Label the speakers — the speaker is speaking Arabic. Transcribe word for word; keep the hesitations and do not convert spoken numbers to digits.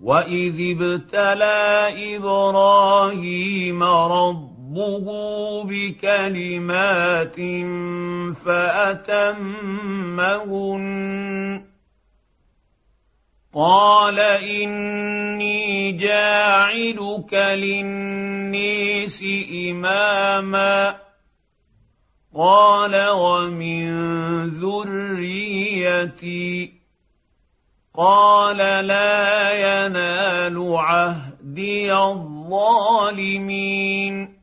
Speaker 1: وإذ ابتلى إبراهيم ربه بكلمات فأتمهن قال إني جاعلك للناس إماما قال ومن ذريتي قال لا ينال عهدي الظالمين